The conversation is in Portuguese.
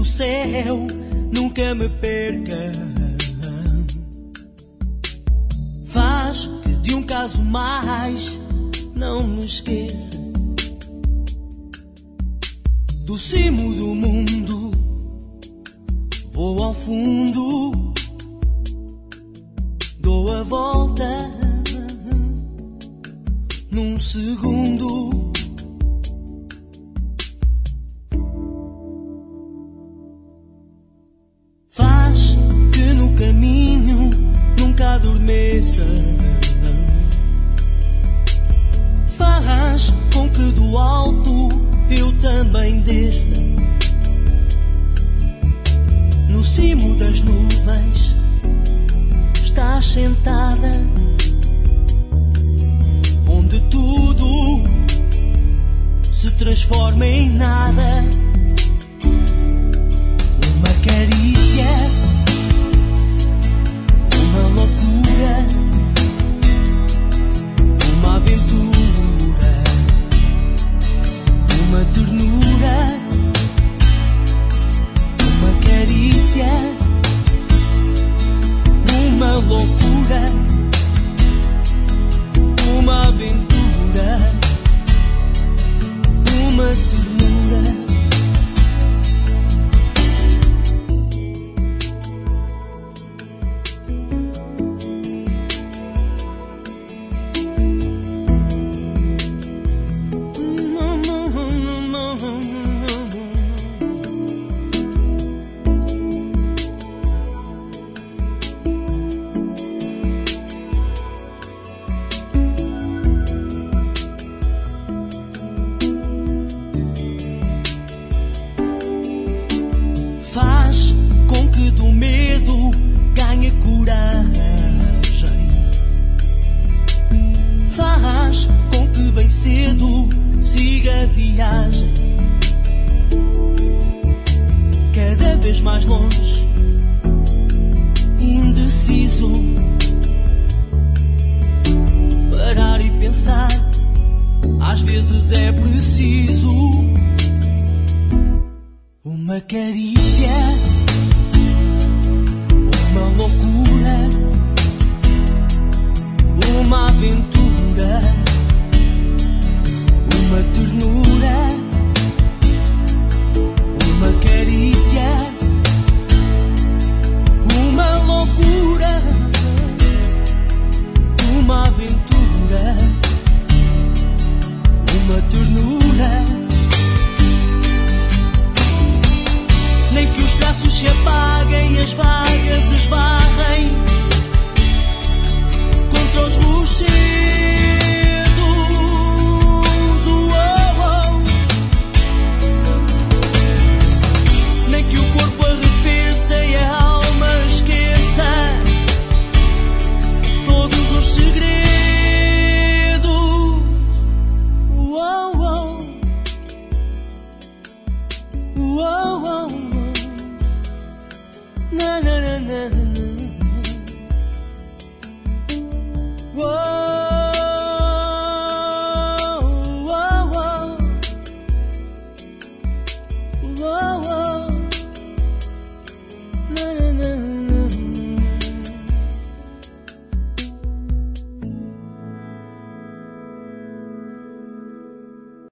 céu nunca me perca. Faz que de um caso mais não me esqueça. Do cimo do mundo vou ao fundo, dou a volta num segundo. Faz que no caminho nunca adormeça. Faz com que do alto eu também desça. No cimo das nuvens estás sentada, onde tudo se transforma em nada. Uma carícia, uma loucura, uma aventura, uma ternura, uma carícia, uma loucura, uma aventura, uma ternura. Faz com que do medo ganhe coragem. Faz com que bem cedo siga a viagem. Cada vez mais longe, indeciso. Parar e pensar, às vezes é preciso. Uma carícia, uma loucura, uma aventura, uma ternura, uma carícia, uma loucura, uma aventura, uma ternura. Nem que os traços se apaguem, as vagas esbarrem contra os rochedos. Nem que o corpo arrefeça e a alma esqueça todos os segredos. Na na na na.